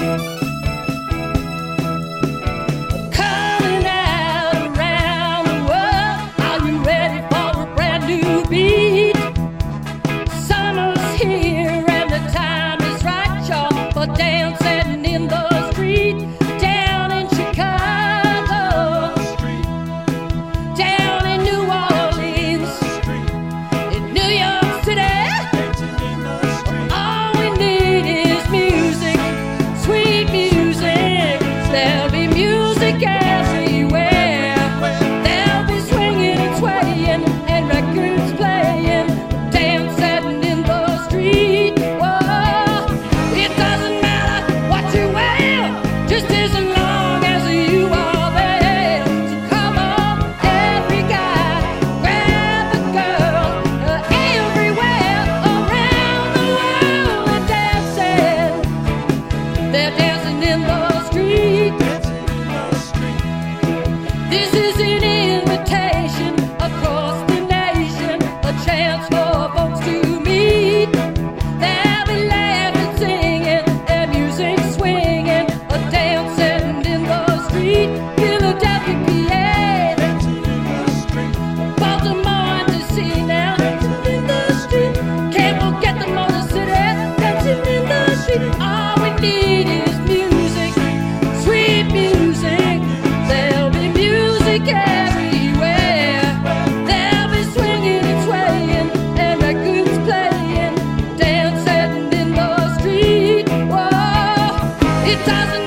Coming out around the world, are you ready for a brand new beat? Summer's here and the time is right, y'all, for dancing in the street. Down in Chicago, down in New Orleans, in New York City, all we need is music, sweet music. There'll be music everywhere. They'll be swinging and swaying and records playing, dancing in the street. Whoa, it doesn't matter what you wear, just as long as you are there. So come on, every guy, grab a girl, everywhere around the world they're dancing in the street. This is an invitation across the nation, a chance for folks to meet. They'll be laughing, singing, their music swinging, a dancing in the street. Philadelphia, PA, Baltimore, D.C. now, dancing in the street. Can't forget the Motor City, dancing in the street. All we need is music, sweet music. There'll be music everywhere. They'll be swinging and swaying and records playing, dancing in the street. Whoa, it doesn't